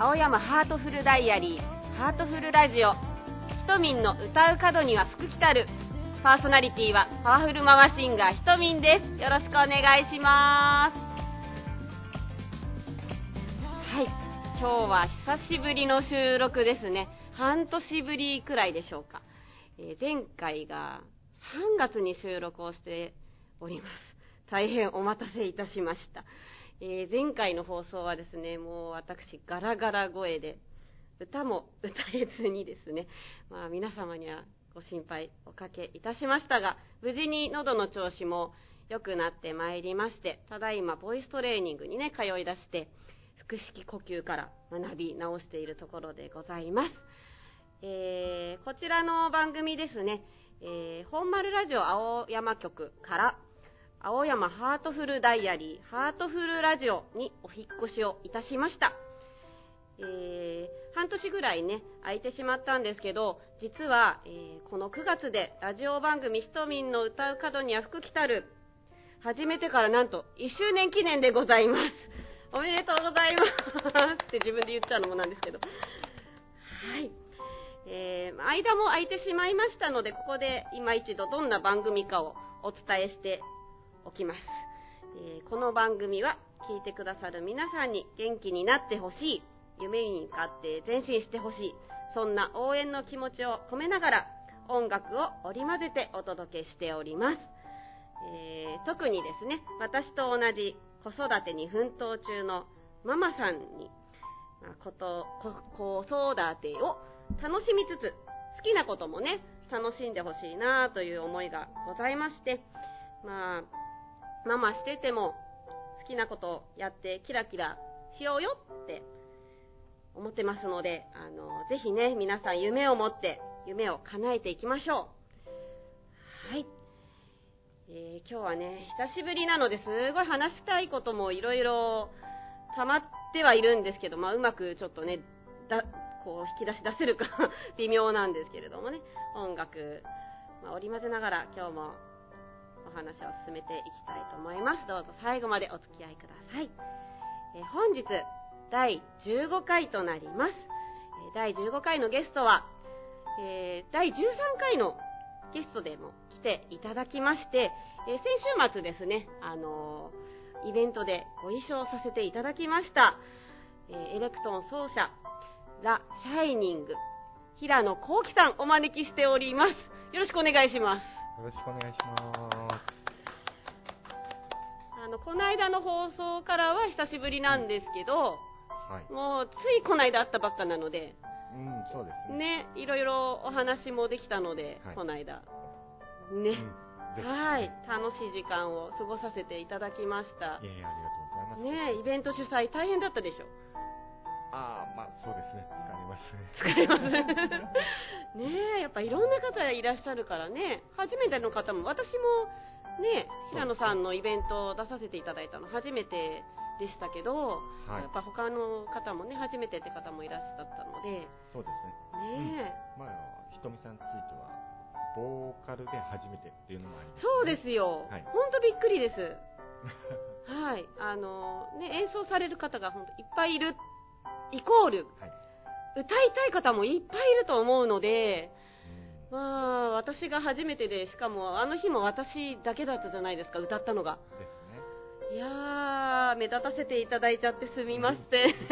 青山ハートフルダイアリーハートフルラジオ、ひとみんの歌う角には福来たる。パーソナリティはパワフルママシンガーひとみんです。よろしくお願いします。はい、今日は久しぶりの収録ですね。半年ぶりくらいでしょうか。前回が3月に収録をしております。大変お待たせいたしました。前回の放送はですね、もう私ガラガラ声で歌も歌えずにですね、皆様にはご心配おかけいたしましたが、無事に喉の調子も良くなってまいりまして、ただいまボイストレーニングにね通い出して腹式呼吸から学び直しているところでございます。こちらの番組ですね、本丸ラジオ青山局から青山ハートフルダイアリーハートフルラジオにお引っ越しをいたしました。半年ぐらいね空いてしまったんですけど、実は、この9月でラジオ番組ひとみんの歌う角には福来たる始めてからなんと1周年記念でございます。おめでとうございますって自分で言っちゃうのもなんですけど、はい、間も空いてしまいましたので、ここで今一度どんな番組かをお伝えしておきます。この番組は聞いてくださる皆さんに元気になってほしい、夢に向かって前進してほしい、そんな応援の気持ちを込めながら音楽を織り交ぜてお届けしております。特にですね、私と同じ子育てに奮闘中のママさんに子育てを楽しみつつ好きなこともね楽しんでほしいなという思いがございまして、ママしてても好きなことをやってキラキラしようよって思ってますので、ぜひね皆さん夢を持って夢を叶えていきましょう。はい、今日はね久しぶりなのですごい話したいこともいろいろ溜まってはいるんですけど、うまくちょっとねこう引き出し出せるか微妙なんですけれどもね、音楽、織り交ぜながら今日もお話を進めていきたいと思います。どうぞ最後までお付き合いください。本日第15回となります。第15回のゲストは、第13回のゲストでも来ていただきまして、先週末ですね、イベントでご一緒させていただきました、エレクトーン奏者ラ・シャイニング平野幸喜さんお招きしております。よろしくお願いします。 よろしくお願いします。 この間の放送からは久しぶりなんですけど、 はい、 もうついこの間会ったばっかなので、 そうですね。 いろいろお話もできたので、この間ね、はい、楽しい時間を過ごさせていただきました。 ありがとうございます。 イベント主催大変だったでしょ。 そうですね。疲れますね。やっぱいろんな方いらっしゃるからね、初めての方も、私もね平野さんのイベントを出させていただいたの初めてでしたけど、やっぱ他の方もね初めてって方もいらっしゃったので。 そうですね。ひとみさんについてはボーカルで初めてっていうのもありますね。 そうですよ、本当びっくりですはい、演奏される方が本当いっぱいいるイコール、歌いたい方もいっぱいいると思うので、私が初めてで、しかもあの日も私だけだったじゃないですか、歌ったのがですね。いやー、目立たせていただいちゃってすみません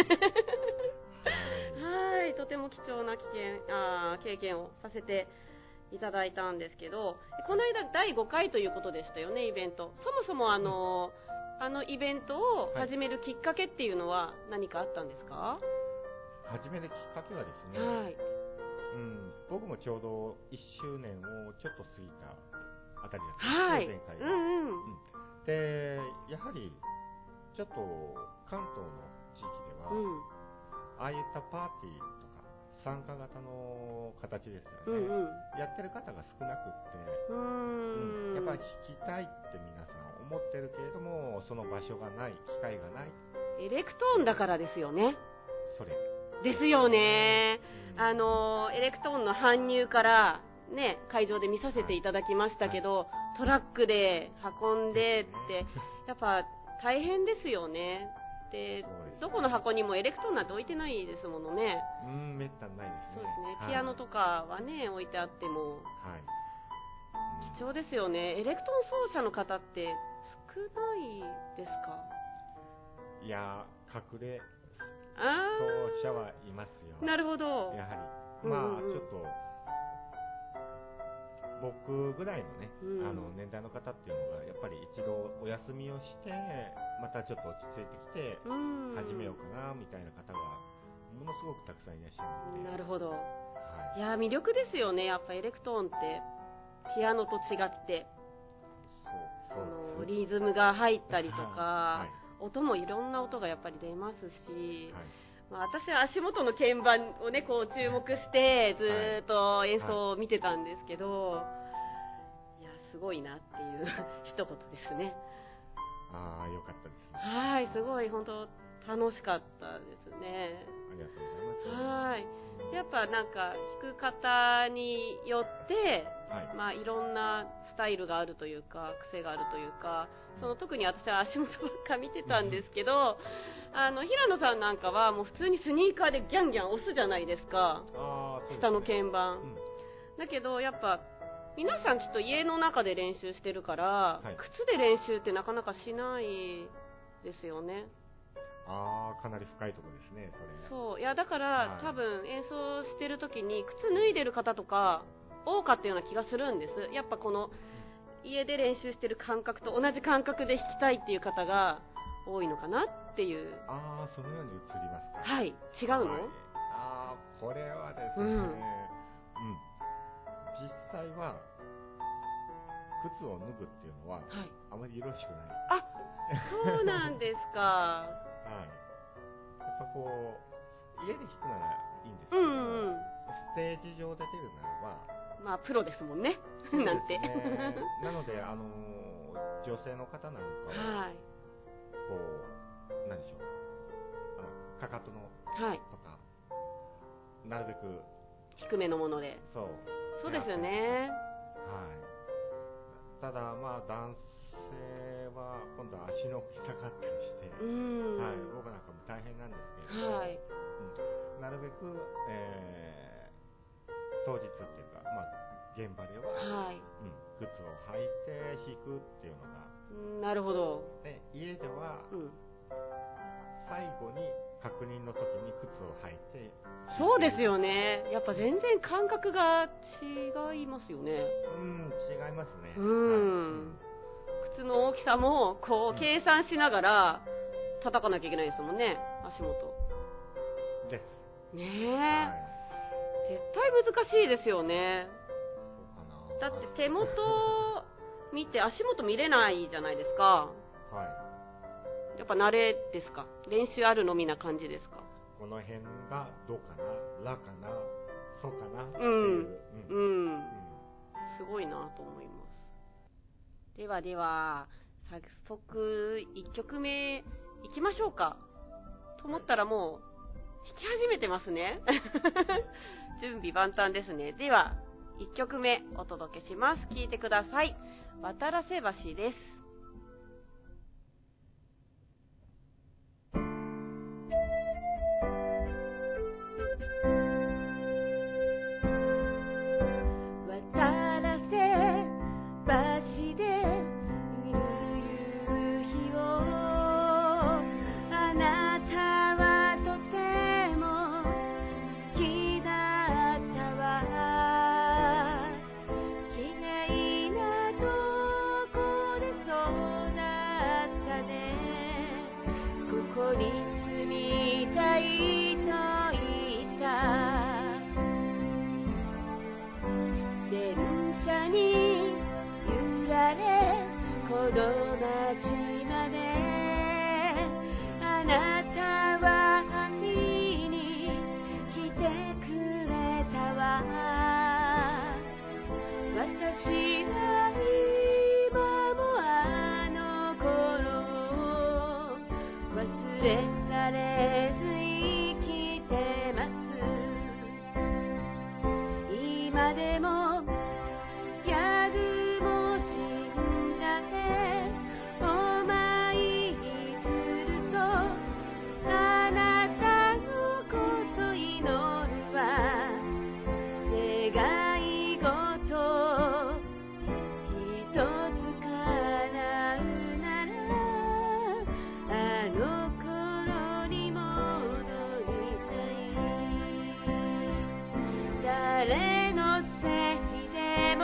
はい、とても貴重な経験をさせていただいたんですけど、この間第5回ということでしたよね、イベント。そもそもあのイベントを始めるきっかけっていうのは何かあったんですか？ 始めるきっかけはですね、僕もちょうど1周年をちょっと過ぎたあたりだったんですね、前回は。で、やはりちょっと関東の地域では、ああいったパーティーとか参加型の形ですよね、やってる方が少なくって、やっぱり弾きたいって皆さん思ってるけれども、その場所がない、機会がない。 エレクトーンだからですよね。 それですよね。エレクトーンの搬入からね、会場で見させていただきましたけど、トラックで運んでってやっぱ大変ですよね。 でどこの箱にもエレクトーンなんて置いてないですものね。 めったにないですね。 そうですね、ピアノとかはね、置いてあっても、貴重ですよね。エレクトーン奏者の方って少ないですか？ いや、隠れ奏者はいますよ。 なるほど。 やはりまあちょっと僕ぐらいのね、年代の方っていうのがやっぱり一度お休みをしてまたちょっと落ち着いてきて始めようかなみたいな方がものすごくたくさんいらっしゃるので。 なるほど、いや魅力ですよね、やっぱエレクトーンってピアノと違ってリズムが入ったりとか、音もいろんな音がやっぱり出ますし、私は足元の鍵盤をねこう注目してずーっと演奏を見てたんですけど、いやすごいなっていう一言ですね。 よかったですね。 はい、すごい本当楽しかったですね。 ありがとうございます。 はい、やっぱなんか弾く方によって、いろんなスタイルがあるというか癖があるというか、特に私は足元ばっか見てたんですけど、平野さんなんかはもう普通にスニーカーでギャンギャン押すじゃないですか、下の鍵盤、だけどやっぱ皆さんきっと家の中で練習してるから、靴で練習ってなかなかしないですよね。 かなり深いところですね、それ。 そういやだから、多分演奏してる時に靴脱いでる方とか多かったような気がするんです。やっぱこの家で練習してる感覚と同じ感覚で弾きたいっていう方が多いのかなっていう。 そのように映りますか。 はい、違うの？ これはですね、実際は靴を脱ぐっていうのは、あまりよろしくない。 そうなんですか。 やっぱこう家で弾くならいいんですけども、ステージ上で出るならばプロですもんねなんてなので女性の方なんかは、こう何でしょう、かかとのとか、なるべく低めのもので。そうですよね。 ただ男性は今度は足の引っかかったりして、僕なんかも大変なんですけれども、なるべく、当日っていうか、現場では、靴を履いて弾くっていうのが、 なるほど。 家では、最後に確認の時に靴を履いて。 そうですよね、やっぱ全然感覚が違いますよね。 違いますね。 靴の大きさもこう計算しながら叩かなきゃいけないですもんね、足元ですね。絶対難しいですよね。だって手元見て足元見れないじゃないですか。やっぱ慣れですか、練習あるのみな感じですか。 この辺がどかな、らかな、そうかなっていう、 すごいなと思います。ではでは早速1曲目いきましょうか。と思ったらもう弾き始めてますね準備万端ですね。では1曲目お届けします。聴いてください。渡良瀬橋です。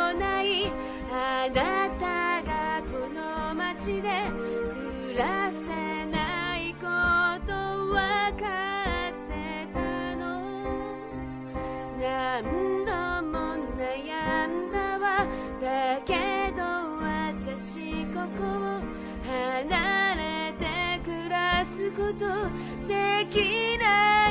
ないあなたがこの街で暮らせないことわかってたの。何度も悩んだわ。だけど私ここを離れて暮らすことできない。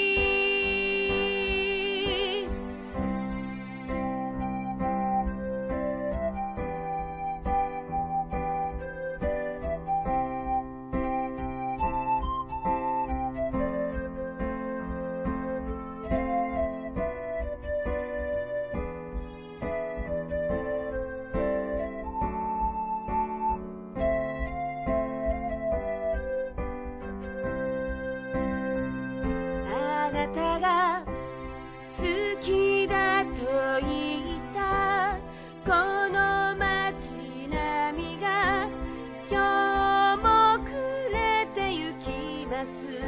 あなたが好きだと言ったこの街並みが今日も暮れてゆきます。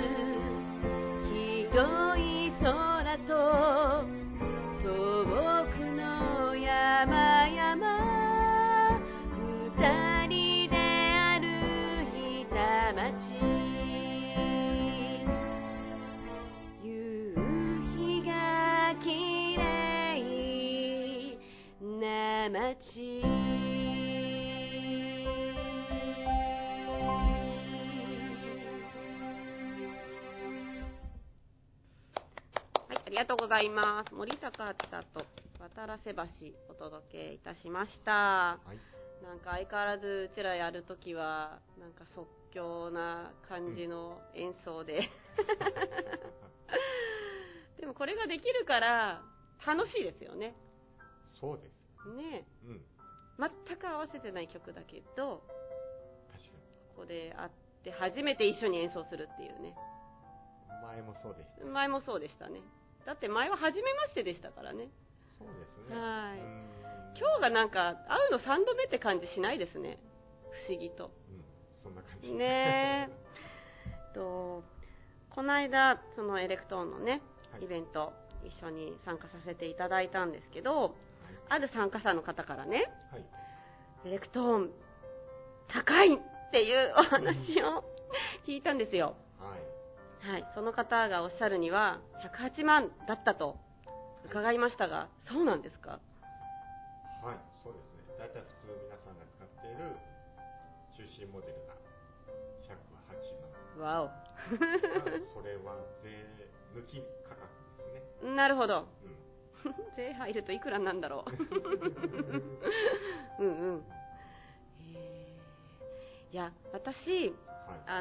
広い空と遠くの山々、二人で歩いた街、夕日が綺麗な街。はい、ありがとうございます。森高千里、渡良瀬橋お届けいたしました。 はい、 なんか相変わらずうちらやるときはなんか即興な感じの演奏で、でもこれができるから楽しいですよね。 そうですね、 うん、 全く合わせてない曲だけど確かにここで会って初めて一緒に演奏するっていうね。 前もそうでした。 前もそうでしたね。だって前は初めましてでしたからね。 そうですね。 はい。今日がなんか会うの3度目って感じしないですね。不思議と。 うん、そんな感じ。 ねこの間そのエレクトーンのね、 はい、 イベント一緒に参加させていただいたんですけど、ある参加者の方からね、 はい、 エレクトーン高いっていうお話を聞いたんですよ。はい、その方がおっしゃるには108万だったと伺いましたが、そうなんですか？ はい、そうですね。だいたい普通皆さんが使っている中心モデルが108万。 わお。 それは税抜き価格ですね。 なるほど。 うん、 税入るといくらなんだろう。うんうん。いや、私、はい、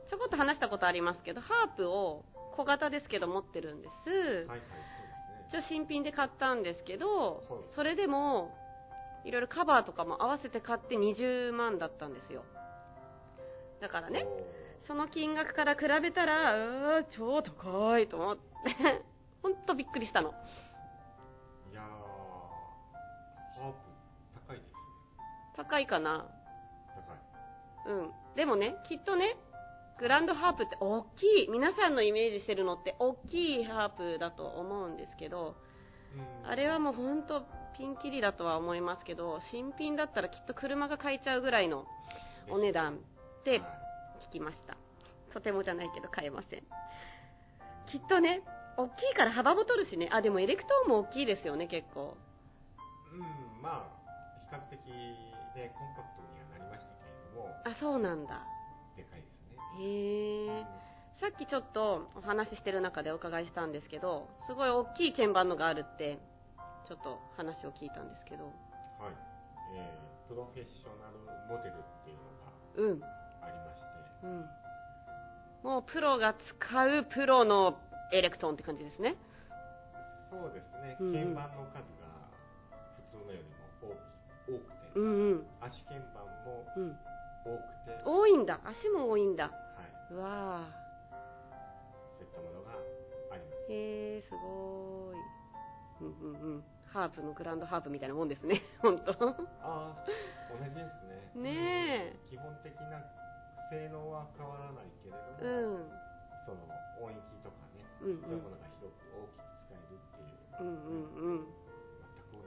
ちょこっと話したことありますけど、ハープを小型ですけど持ってるんです。はいはい、そうですね。一応新品で買ったんですけど、はい、それでもいろいろカバーとかも合わせて買って20万だったんですよ。だからね、その金額から比べたら超高いと思って本当びっくりしたの。 いやー、ハープ高いですね。 高いかな。 高い。 うん。でもね、きっとね、グランドハープって大きい、皆さんのイメージしてるのって大きいハープだと思うんですけど、あれはもうほんとピンキリだとは思いますけど、新品だったらきっと車が買えちゃうぐらいのお値段って聞きました。とてもじゃないけど買えません。きっとね、大きいから幅も取るしね。あ、でもエレクトーンも大きいですよね、結構。 まあ比較的ねコンパクトにはなりましたけれども。 あ、そうなんだ。 でかいですね。 へー。さっきちょっとお話ししてる中でお伺いしたんですけど、すごい大きい鍵盤のがあるってちょっと話を聞いたんですけど、はい、 プロフェッショナルモデルっていうのがありまして、 もうプロが使うプロのエレクトーンって感じですね。 そうですね。鍵盤の数が普通のよりも多くて、足鍵盤も多くて、 多いんだ。足も多いんだ。はい。うわー。 そういったものがあります。 へー、すごーい。ハープのグランドハープみたいなもんですね。本当。 ああ、同じですね。 ねえ。 基本的な性能は変わらないけれども、その音域とかね、そういうものが広く大きく使えるっていう、全く同じかも。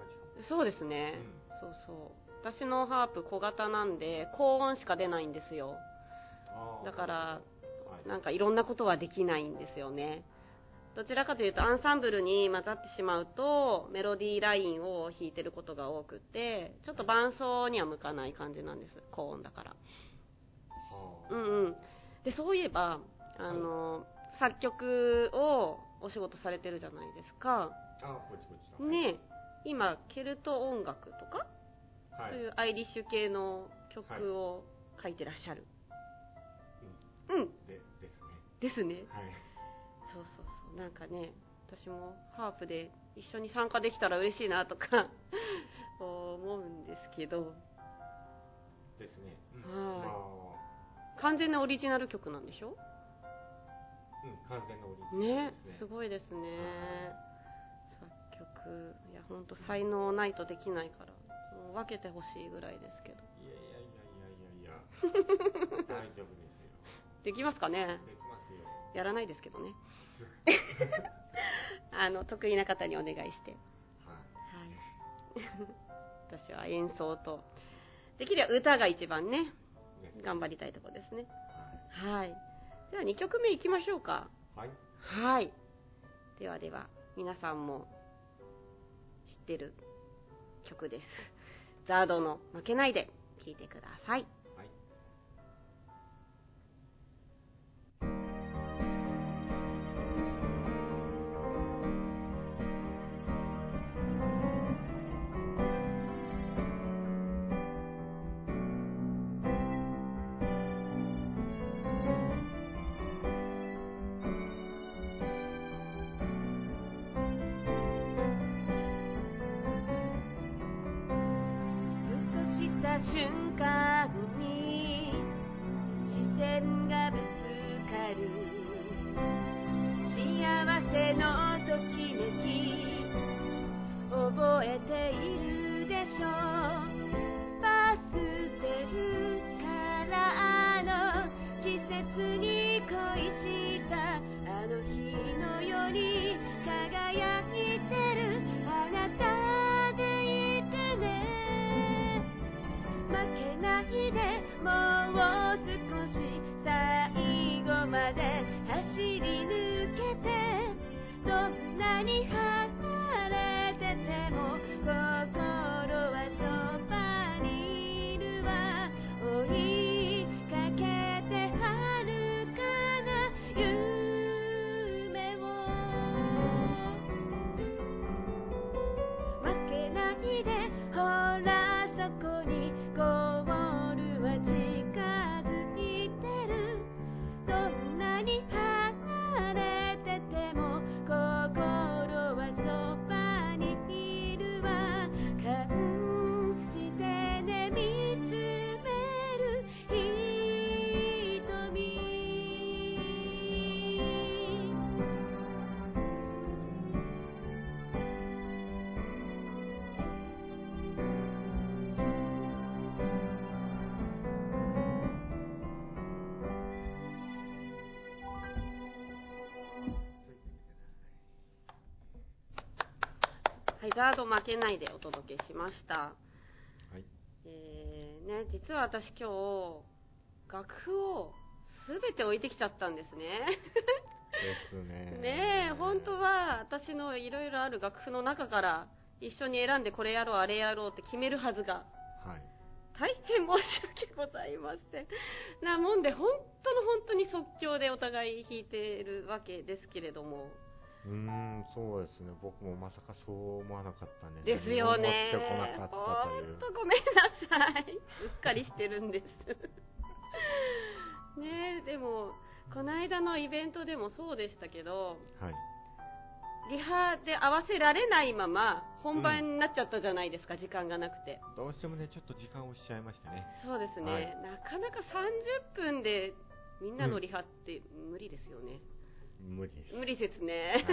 そうですね、そうそう。私のハープ小型なんで高音しか出ないんですよ。だからなんかいろんなことはできないんですよね。どちらかというとアンサンブルに混ざってしまうとメロディーラインを弾いてることが多くて、ちょっと伴奏には向かない感じなんです、高音だから。でそういえば作曲をお仕事されてるじゃないですか。ね、今ケルト音楽とか、そういうアイリッシュ系の曲を書いてらっしゃる。ですね。そうそうそう、なんかね、私もハープで一緒に参加できたら嬉しいなとか思うんですけど。 ですね。 完全なオリジナル曲なんでしょ？ 完全なオリジナルですね。 すごいですね。作曲、いや本当才能ないとできないから、もう分けてほしいぐらいですけど。 いや大丈夫ですよ。 できますかね？ できますよ。 やらないですけどね。得意な方にお願いして。私は演奏と、できれば歌が一番ね、頑張りたいところですね。では2曲目いきましょうか。では皆さんも知ってる曲です。ザードの負けないで聴いてください。瞬間に視線がぶつかる、幸せのときめき覚えているでしょう。パステルカラーの季節に恋したあの日のように輝いてるあなたでいてね。負けないでもう少し最後まで走り抜けて、どんなに離れてても心はそばにいるわ。追いかけて遥かな夢を、負けないでほらそこにゴールは近づいてる。どんなに離れてても心はそばにいるわ。感じてね、見つめる瞳。ザード負けないでお届けしました。実は私今日楽譜をすべて置いてきちゃったんですね。 ですね。 本当は私のいろいろある楽譜の中から一緒に選んでこれやろうあれやろうって決めるはずが、大変申し訳ございません。なもんで本当に即興でお互い弾いているわけですけれども。 そうですね。僕もまさかそう思わなかったね。 ですよね。 持ってこなかったという。 本当ごめんなさい。うっかりしてるんです。でもこの間のイベントでもそうでしたけど、リハで合わせられないまま本番になっちゃったじゃないですか、時間がなくて。 どうしてもね、ちょっと時間を押しちゃいましてね。 そうですね、なかなか30分でみんなのリハって無理ですよね。 無理です。 無理ですね。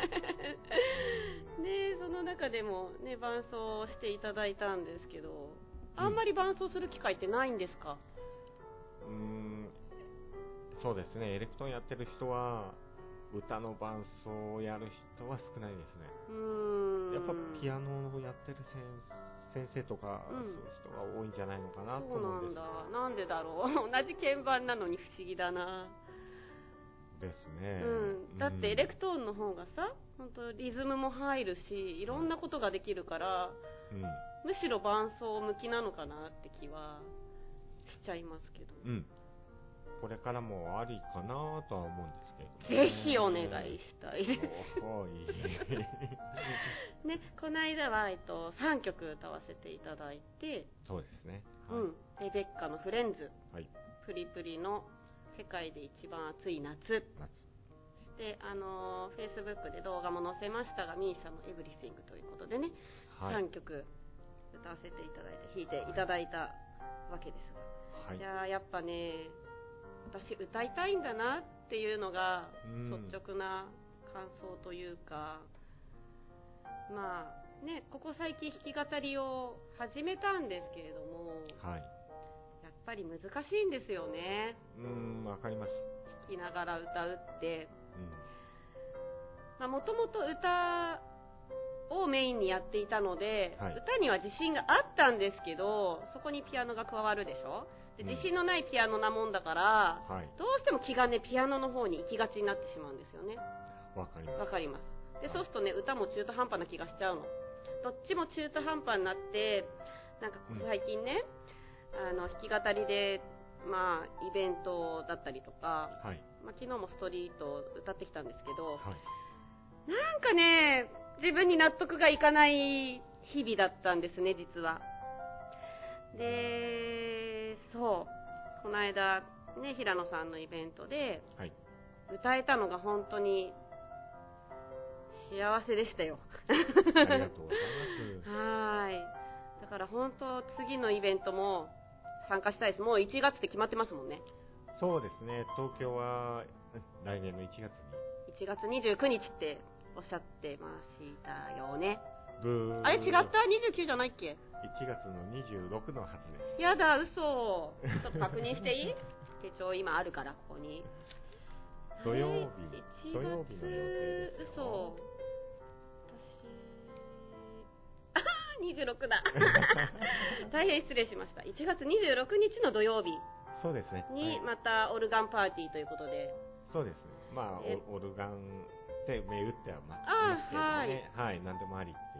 その中でもね、伴奏していただいたんですけど、あんまり伴奏する機会ってないんですか？ そうですね。エレクトーンやってる人は歌の伴奏をやる人は少ないですね。やっぱピアノをやってる先生とか、そういう人が多いんじゃないのかなと思うんです。 そうなんだ。なんでだろう。同じ鍵盤なのに不思議だな。 ですね。 だってエレクトーンの方がさ、本当リズムも入るし、いろんなことができるから、むしろ伴奏向きなのかなって気はしちゃいますけど。 これからもありかなとは思うんですけど、 ね、ぜひお願いしたいですね。この間は、3曲歌わせていただいて、 そうですね、 レベッカのフレンズ、プリプリの世界で一番暑い夏、そしてFacebook で動画も載せましたが、ミーシャのエブリシングということでね、3曲歌わせていただいて弾いていただいたわけですが、いややっぱね、私歌いたいんだなっていうのが率直な感想というか、まあね、ここ最近弾き語りを始めたんですけれども、やっぱり難しいんですよね。 わかります。 弾きながら歌うって、もともと歌をメインにやっていたので、歌には自信があったんですけど、そこにピアノが加わるでしょ。で、自信のないピアノなもんだから、どうしても気がね、ピアノの方に行きがちになってしまうんですよね。 わかります。 わかります。で、そうするとね、歌も中途半端な気がしちゃうの。どっちも中途半端になって、なんか最近ね、弾き語りで、イベントだったりとか、昨日もストリート歌ってきたんですけど、なんかね、自分に納得がいかない日々だったんですね、実は。で、この間、ね、平野さんのイベントで、歌えたのが本当に幸せでしたよ。 ありがとうございます。 だから本当、次のイベントも参加したいです。もう1月って決まってますもんね。 そうですね、東京は来年の1月に。 1月29日っておっしゃってましたよね。 あれ違った？ 29 じゃないっけ ？1月の26のはずです。 やだ、嘘。ちょっと確認していい？手帳今あるからここに。 土曜日の予定ですよ。 嘘。私26だ。大変失礼しました。1月26日の土曜日。 そうですね。 にまたオルガンパーティーということで。 そうですね。オルガンで銘打ってはますけどね。何でもありっていう。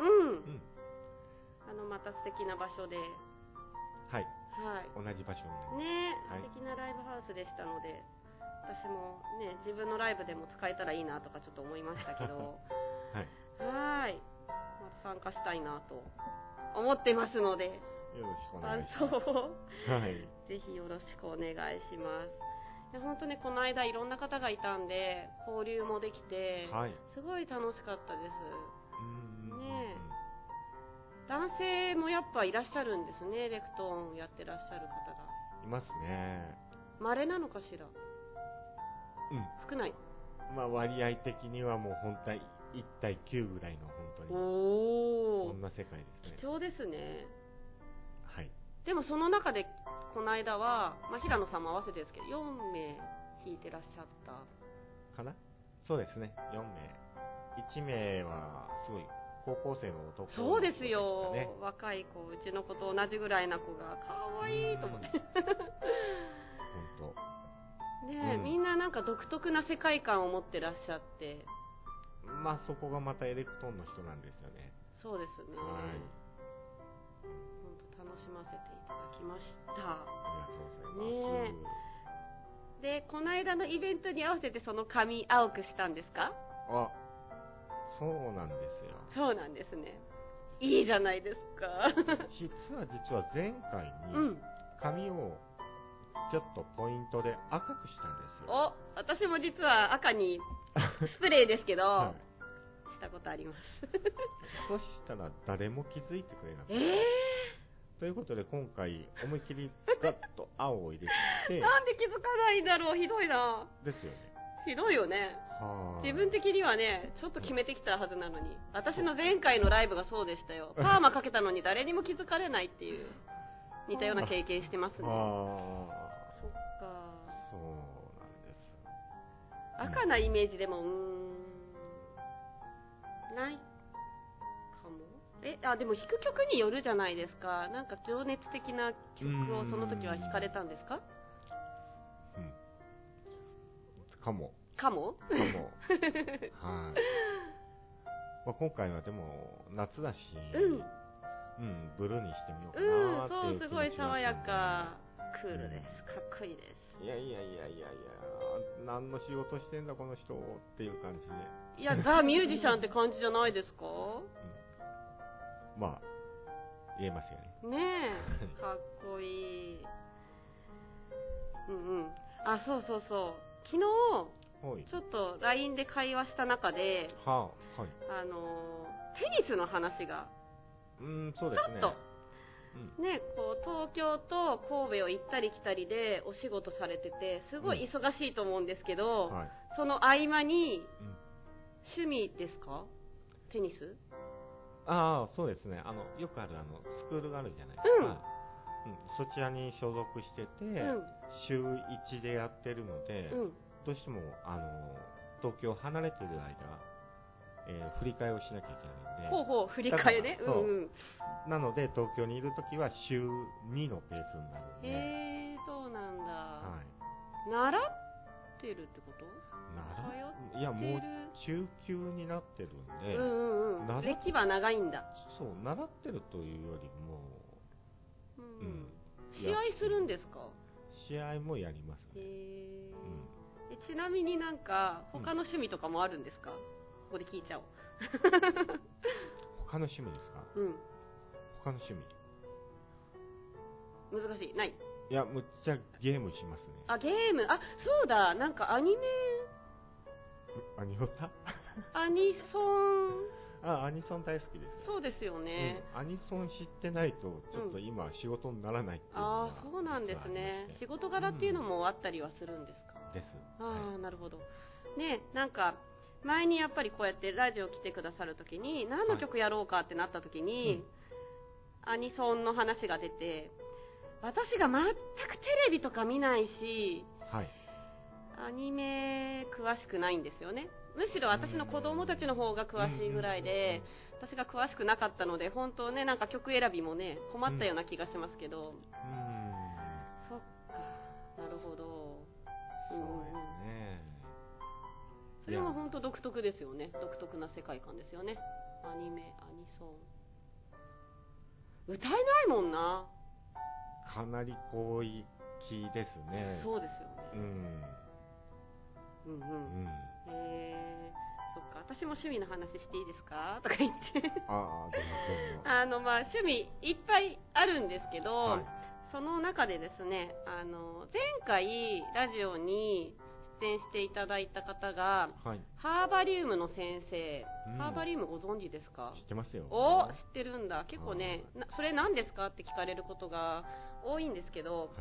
また素敵な場所で。同じ場所にね、素敵なライブハウスでしたので、私もね、自分のライブでも使えたらいいなとかちょっと思いましたけど、また参加したいなと思ってますので、 よろしくお願いします。 感想をぜひよろしくお願いします。本当ね、この間いろんな方がいたんで交流もできて、すごい楽しかったです。ね、男性もやっぱいらっしゃるんですね、エレクトーンやってらっしゃる方がいますね。 稀なのかしら。少ない。 割合的にはもう本当に1対9ぐらいの本当にそんな世界ですね。 貴重ですね。でもその中でこの間は、平野さんも合わせてですけど4名弾いてらっしゃったかな。そうですね、4名。1名はすごい高校生の男の子でしたね。 そうですよ、若い子、うちの子と同じぐらいな子が可愛いと思って本当ね、みんななんか独特な世界観を持ってらっしゃって、 そこがまたエレクトーンの人なんですよね。 そうですね、本当楽しませていただきました。 ありがとうございます。 で、この間のイベントに合わせてその髪青くしたんですか？ そうなんですよ。 そうなんですね。いいじゃないですか。 実は前回に髪をちょっとポイントで赤くしたんですよ。 私も実は赤にスプレーですけど、したことあります。 そしたら誰も気づいてくれなかった。ということで今回思いっきりガッと青を入れてなんで気づかないんだろう、ひどいな。 ですよね。 ひどいよね。自分的にはね、ちょっと決めてきたはずなのに、私の前回のライブがそうでしたよ。パーマかけたのに誰にも気づかれないっていう似たような経験してますね。そっか。 そうなんです。 赤なイメージでもないかも。でも弾く曲によるじゃないですか。なんか情熱的な曲をその時は弾かれたんですか？ かも。はい。今回はでも夏だし、ブルーにしてみようかなっていう気持ちが、 そう、すごい爽やか、クールです。かっこいいです。 いや、何の仕事してんだこの人っていう感じで。 いや、ザ・ミュージシャンって感じじゃないですか？ まあ、言えますよね。 ねえ、かっこいい。そう。昨日、ちょっと LINE で会話した中で、テニスの話が、 そうですね。 ちょっと、こう東京と神戸を行ったり来たりでお仕事されてて、すごい忙しいと思うんですけど、その合間に、趣味ですか？テニス？ そうですね。よくあるスクールがあるじゃないですか。そちらに所属してて、週1でやってるので、どうしても東京を離れてる間、振り替えをしなきゃいけないんで。 振り替えね。 なので東京にいるときは週2のペースになるんで。 へー、そうなんだ。習ってるってこと？ いや、もう中級になってるんで、 歴は長いんだ。 そう、習ってるというよりも、 試合するんですか？ 試合もやりますね。 ちなみになんか他の趣味とかもあるんですか？ここで聞いちゃおう。 他の趣味ですか？他の趣味難しい。ない？ いや、むっちゃゲームしますね。 ゲーム、そうだ、なんかアニメ、 アニオタアニソン。 アニソン大好きです。 そうですよね。 アニソン知ってないとちょっと今仕事にならないっていうのが、 そうなんですね。仕事柄っていうのもあったりはするんですか？ です。 なるほど。なんか前にやっぱりこうやってラジオ来てくださるときに何の曲やろうかってなったときに、アニソンの話が出て、私が全くテレビとか見ないし、アニメ詳しくないんですよね。むしろ私の子供たちの方が詳しいぐらいで、私が詳しくなかったので、本当ね、なんか曲選びもね、困ったような気がしますけど。そっか、なるほど。 そうですね。 それは本当独特ですよね。独特な世界観ですよね。アニメ、アニソン。歌えないもんな。 かなり広域ですね。 そうですよね。そっか、私も趣味の話していいですかとか言ってどうぞ。趣味いっぱいあるんですけど、その中でですね、前回ラジオに出演していただいた方が、ハーバリウムの先生、ハーバリウムご存知ですか？ 知ってますよ。 知ってるんだ。結構ね、それ何ですかって聞かれることが多いんですけど、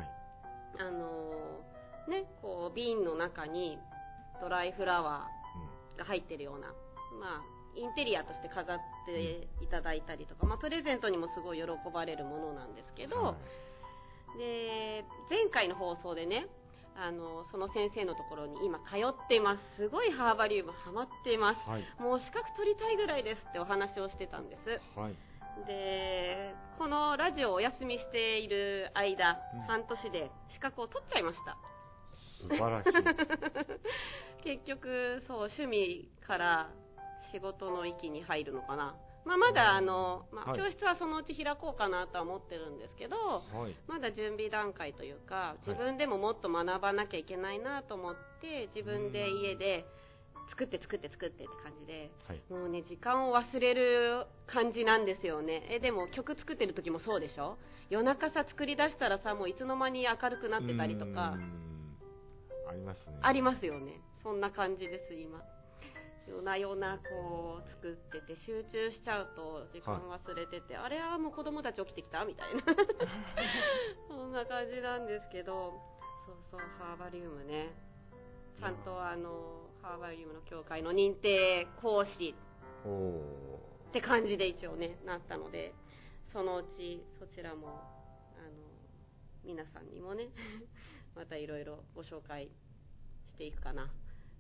こう瓶の中にドライフラワーが入ってるような、インテリアとして飾っていただいたりとか、プレゼントにもすごい喜ばれるものなんですけど、で前回の放送でね、その先生のところに今通っています。すごいハーバリウムハマっています。もう資格取りたいぐらいですってお話をしてたんです。でこのラジオをお休みしている間、半年で資格を取っちゃいました。 素晴らしい。 結局そう、趣味から仕事の域に入るのかな。まだ教室はそのうち開こうかなとは思ってるんですけど、まだ準備段階というか、自分でももっと学ばなきゃいけないなと思って、自分で家で作ってって感じで、もうね、時間を忘れる感じなんですよね。でも曲作ってる時もそうでしょ？夜中さ作り出したらさ、もういつの間に明るくなってたりとかありますね。 ありますよね。そんな感じです今。夜な夜なこう作ってて、集中しちゃうと時間忘れてて、あれはもう子供たち起きてきたみたいなそんな感じなんですけど、そうハーバリウムね、ちゃんとハーバリウムの協会の認定講師って感じで一応ねなったので、そのうちそちらも皆さんにもねまたいろいろご紹介していくかな。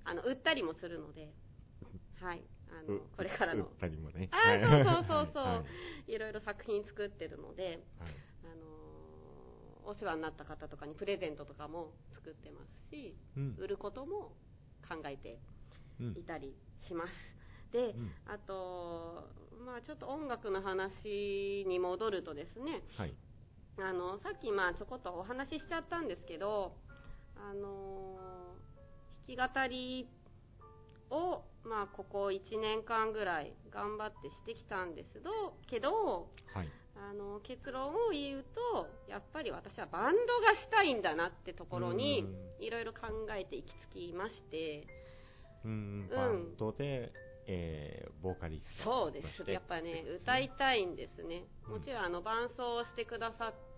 売ったりもするので、はい、これからの売ったりもね、 そう、はい、いろいろ作品作ってるので、はい、お世話になった方とかにプレゼントとかも作ってますし、売ることも考えていたりします。で、あと、ちょっと音楽の話に戻るとですね、はい、さっきちょこっとお話ししちゃったんですけど、弾き語りを、ここ1年間ぐらい頑張ってしてきたんですけど、はい、結論を言うと、やっぱり私はバンドがしたいんだなってところにいろいろ考えて行き着きまして、 バンドで、ボーカリスト、 そうです。やっぱね、歌いたいんですね。もちろん伴奏してくださって、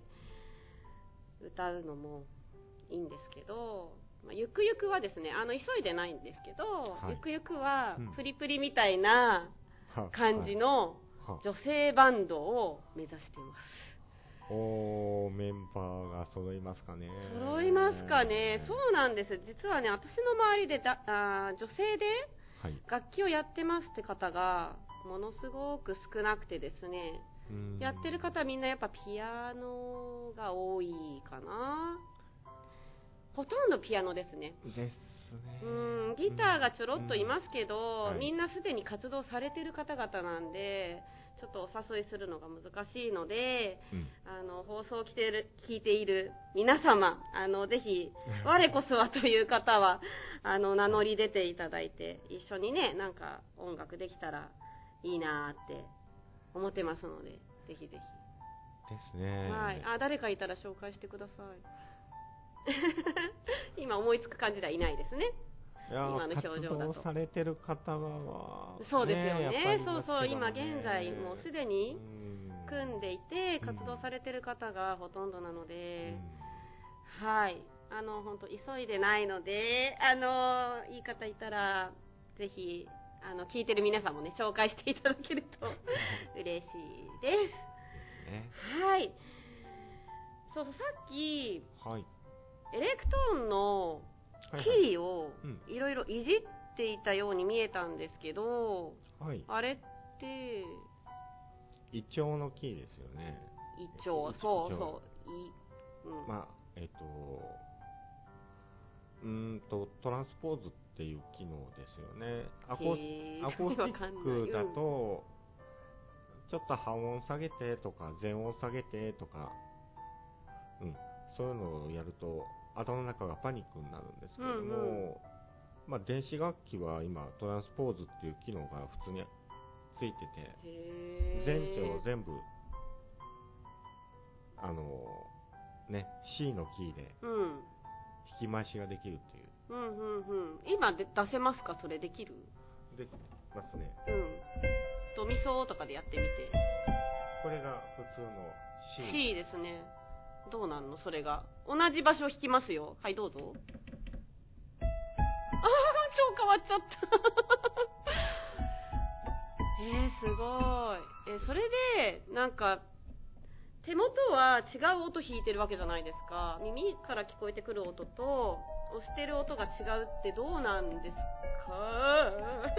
歌うのもいいんですけど、ゆくゆくはですね、急いでないんですけど、はい、ゆくゆくはプリプリみたいな感じの女性バンドを目指しています。 メンバーが揃いますかね。 揃いますかね。そうなんです。実はね、私の周りで女性で楽器をやってますって方がものすごく少なくてですね、やってる方はみんなやっぱピアノが多いかな。ほとんどピアノですね。 ですね。 ギターがちょろっといますけど、みんなすでに活動されてる方々なんで、ちょっとお誘いするのが難しいので、放送を聞いている皆様、ぜひ我こそはという方は名乗り出ていただいて、一緒にね、なんか音楽できたらいいなって思ってますので、ぜひぜひ。 ですね。 はい。誰かいたら紹介してください。今思いつく感じではいないですね。今の表情だと。 活動されてる方は、 そうですよね。そう、今現在もうすでに組んでいて活動されてる方がほとんどなので、はい。本当急いでないので、いい方いたらぜひ聞いてる皆さんもね紹介していただけると嬉しいです。はい。そう、さっき。はい。エレクトーンのキーをいろいろいじっていたように見えたんですけど、はい、あれってイチョウのキーですよね。 イチョウ、そうそう、 トランスポーズっていう機能ですよね。アコースティックだと、ちょっと半音下げてとか全音下げてとか、そういうのをやると頭の中がパニックになるんですけれども、電子楽器は今トランスポーズっていう機能が普通についてて、全長全部C のキーで弾き回しができるっていう。 今出せますか？それできる？ できますね。 ドミソとかでやってみて。 これが普通の C ですね。どうなんのそれが。同じ場所を弾きますよ。はい、どうぞ。超変わっちゃった。すごい。それで、なんか、手元は違う音弾いてるわけじゃないですか。耳から聞こえてくる音と、押してる音が違うってどうなんですか？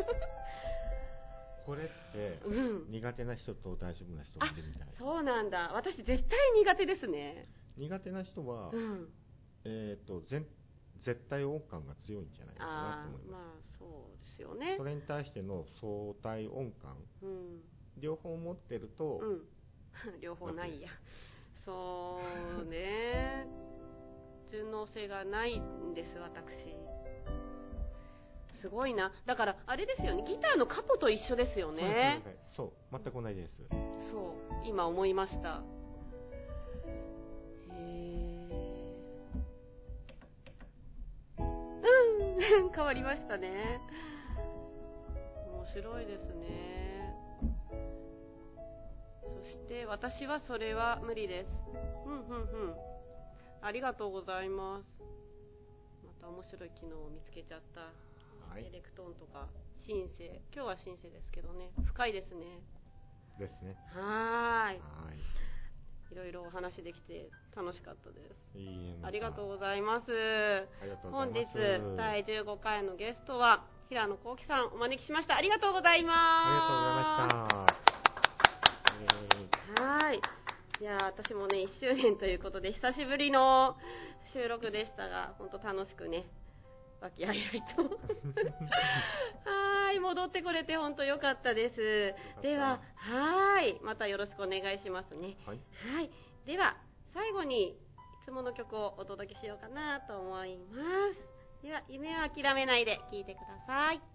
これって、苦手な人と大丈夫な人がいるみたい。 そうなんだ。私絶対苦手ですね。 苦手な人は、絶対音感が強いんじゃないかなと思います。 そうですよね。 それに対しての相対音感、両方持ってると、 両方ないや。そうね。順応性がないんです、私。すごいな。だからあれですよね。ギターのカポと一緒ですよね。 そう、全く同じです。 そう、今思いました。変わりましたね。面白いですね。そして私はそれは無理です。ありがとうございます。また面白い機能を見つけちゃった。エレクトーンとかシンセ、今日はシンセですけどね、深いですね。 ですね。 はい。 いろいろお話できて楽しかったです。 いいありがとうございます。 本日第15回のゲストは平野幸喜さんお招きしました。ありがとうございます。 ありがとうございました。はい。いや私もね1周年ということで久しぶりの収録でしたが、本当楽しくね和気あいあいとはい戻ってこれて本当良かったです。ではまたよろしくお願いしますね。はい、では最後にいつもの曲をお届けしようかなと思います。では夢を諦めないで聴いてください。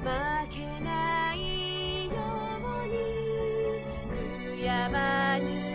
負けないように悔やまに